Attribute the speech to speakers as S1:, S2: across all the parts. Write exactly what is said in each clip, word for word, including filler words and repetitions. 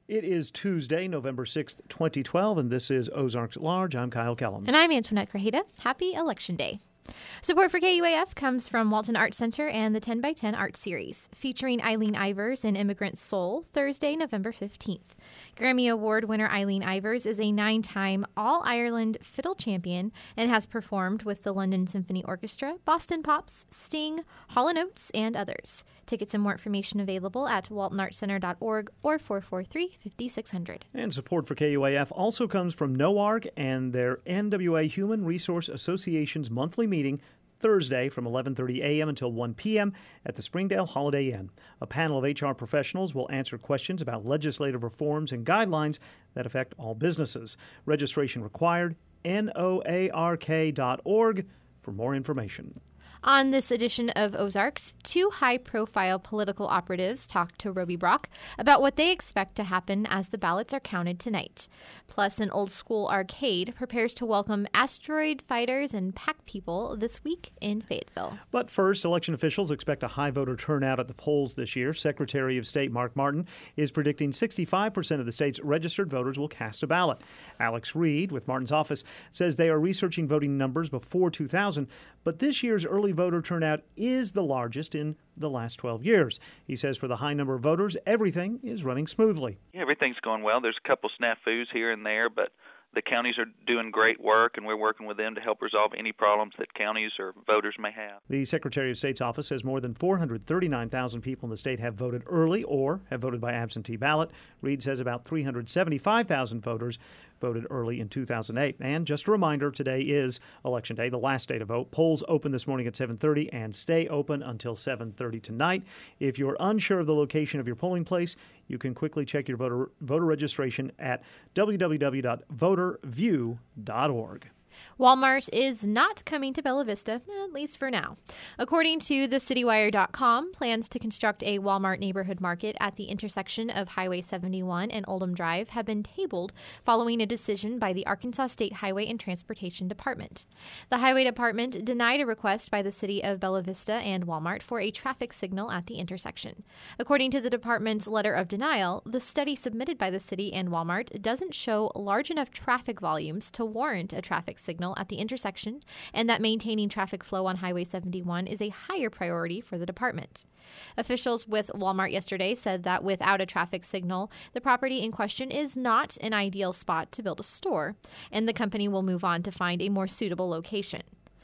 S1: It is Tuesday, November sixth, twenty twelve, and this is Ozarks at Large. I'm Kyle Kellums.
S2: And I'm Antoinette Grajeda. Happy Election Day. Support for K U A F comes from Walton Arts Center and the ten by ten Art Series, featuring Eileen Ivers in Immigrant Soul, Thursday, November fifteenth. Grammy Award winner Eileen Ivers is a nine-time All-Ireland fiddle champion and has performed with the London Symphony Orchestra, Boston Pops, Sting, Hall and Oates, and others. Tickets and more information available at walton arts center dot org or four four three, five six zero zero.
S1: And support for K U A F also comes from NOARC and their N W A Human Resource Association's monthly meeting Thursday from eleven thirty a.m. until one p.m. at the Springdale Holiday Inn. A panel of H R professionals will answer questions about legislative reforms and guidelines that affect all businesses. Registration required, N O A R K dot org for more information.
S2: On this edition of Ozarks, two high-profile political operatives talked to Roby Brock about what they expect to happen as the ballots are counted tonight. Plus, an old-school arcade prepares to welcome asteroid fighters and pack people this week in Fayetteville.
S1: But first, election officials expect a high voter turnout at the polls this year. Secretary of State Mark Martin is predicting sixty-five percent of the state's registered voters will cast a ballot. Alex Reed, with Martin's office, says they are researching voting numbers before two thousand, but this year's early voter turnout is the largest in the last twelve years. He says for the high number of voters, everything is running smoothly.
S3: Yeah, everything's going well. There's a couple snafus here and there, but the counties are doing great work, and we're working with them to help resolve any problems that counties or voters may have.
S1: The Secretary of State's office says more than four hundred thirty-nine thousand people in the state have voted early or have voted by absentee ballot. Reed says about three hundred seventy-five thousand voters voted early in two thousand eight. And just a reminder, today is Election Day, the last day to vote. Polls open this morning at seven thirty and stay open until seven thirty tonight. If you're unsure of the location of your polling place, you can quickly check your voter voter registration at w w w dot voter view dot org.
S2: Walmart is not coming to Bella Vista, at least for now. According to the city wire dot com, plans to construct a Walmart neighborhood market at the intersection of Highway seventy-one and Oldham Drive have been tabled following a decision by the Arkansas State Highway and Transportation Department. The Highway Department denied a request by the city of Bella Vista and Walmart for a traffic signal at the intersection. According to the department's letter of denial, the study submitted by the city and Walmart doesn't show large enough traffic volumes to warrant a traffic signal signal at the intersection, and that maintaining traffic flow on Highway seventy-one is a higher priority for the department. Officials with Walmart yesterday said that without a traffic signal, the property in question is not an ideal spot to build a store, and the company will move on to find a more suitable location.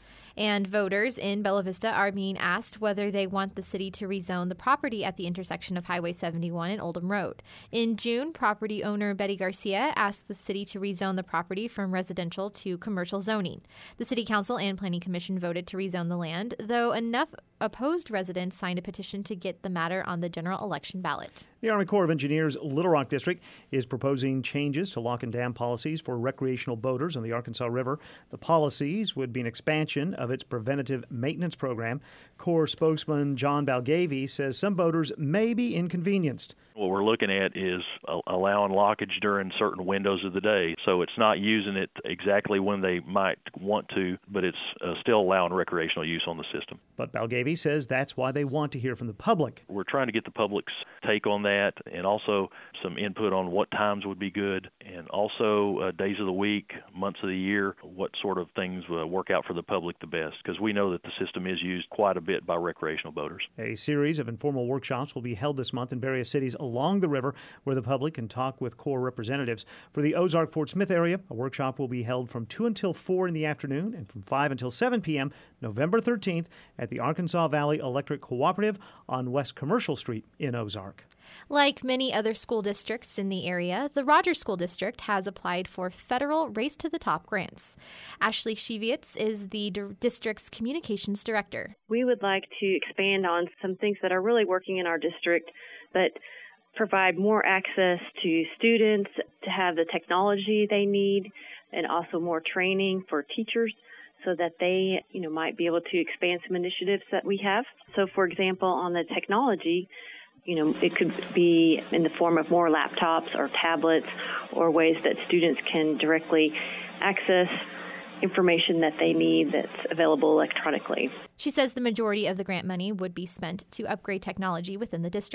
S2: And voters in Bella Vista are being asked whether they want the city to rezone the property at the intersection of Highway seventy-one and Oldham Road. In June, property owner Betty Garcia asked the city to rezone the property from residential to commercial zoning. The City Council and Planning Commission voted to rezone the land, though enough opposed residents signed a petition to get the matter on the general election ballot.
S1: The Army Corps of Engineers Little Rock District is proposing changes to lock and dam policies for recreational boaters on the Arkansas River. The policies would be an expansion of its preventative maintenance program. Corps spokesman John Balgavy says some boaters may be inconvenienced.
S4: What we're looking at is allowing lockage during certain windows of the day. So it's not using it exactly when they might want to, but it's uh, still allowing recreational use on the system.
S1: But Balgavy says that's why they want to hear from the public.
S4: We're trying to get the public's take on that, and also some input on what times would be good, and also uh, days of the week, months of the year, what sort of things uh, work out for the public the best, because we know that the system is used quite a bit by recreational boaters.
S1: A series of informal workshops will be held this month in various cities along the river where the public can talk with Corps representatives. For the Ozark-Fort Smith area, a workshop will be held from two until four in the afternoon and from five until seven p.m. November thirteenth at the Arkansas Valley Electric Cooperative on West Commercial Street in Ozark.
S2: Like many other school districts in the area, the Rogers School District has applied for federal Race to the Top grants. Ashley Shevitz is the d- district's communications director.
S5: We would like to expand on some things that are really working in our district, but provide more access to students to have the technology they need, and also more training for teachers so that they, you know, might be able to expand some initiatives that we have. So, for example, on the technology, you know, it could be in the form of more laptops or tablets or ways that students can directly access information that they need that's available electronically.
S2: She says the majority of the grant money would be spent to upgrade technology within the district.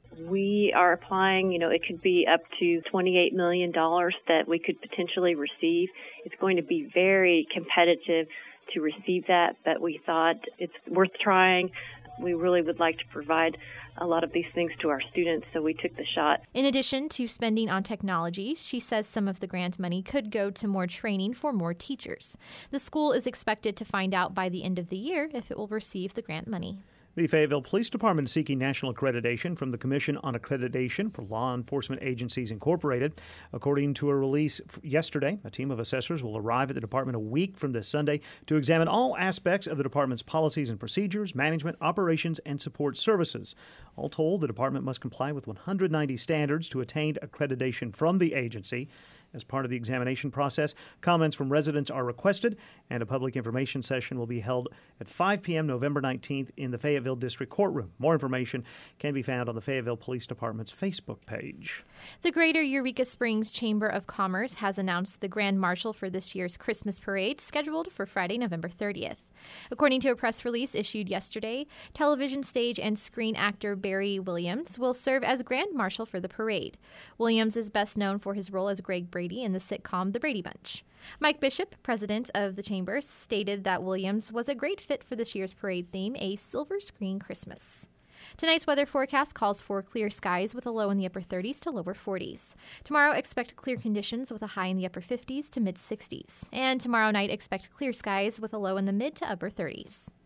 S5: We are applying, you know, it could be up to twenty-eight million dollars that we could potentially receive. It's going to be very competitive to receive that, but we thought it's worth trying. We really would like to provide a lot of these things to our students, so we took the shot.
S2: In addition to spending on technology, she says some of the grant money could go to more training for more teachers. The school is expected to find out by the end of the year if it will receive the grant money.
S1: The Fayetteville Police Department is seeking national accreditation from the Commission on Accreditation for Law Enforcement Agencies Incorporated. According to a release yesterday, a team of assessors will arrive at the department a week from this Sunday to examine all aspects of the department's policies and procedures, management, operations, and support services. All told, the department must comply with one hundred ninety standards to attain accreditation from the agency. As part of the examination process, comments from residents are requested, and a public information session will be held at five p.m. November nineteenth in the Fayetteville District Courtroom. More information can be found on the Fayetteville Police Department's Facebook page.
S2: The Greater Eureka Springs Chamber of Commerce has announced the Grand Marshal for this year's Christmas parade, scheduled for Friday, November thirtieth. According to a press release issued yesterday, television, stage, and screen actor Barry Williams will serve as Grand Marshal for the parade. Williams is best known for his role as Greg Brady in the sitcom The Brady Bunch. Mike Bishop, president of the Chamber, stated that Williams was a great fit for this year's parade theme, a silver screen Christmas. Tonight's weather forecast calls for clear skies with a low in the upper thirties to lower forties. Tomorrow, expect clear conditions with a high in the upper fifties to mid sixties. And tomorrow night, expect clear skies with a low in the mid to upper thirties.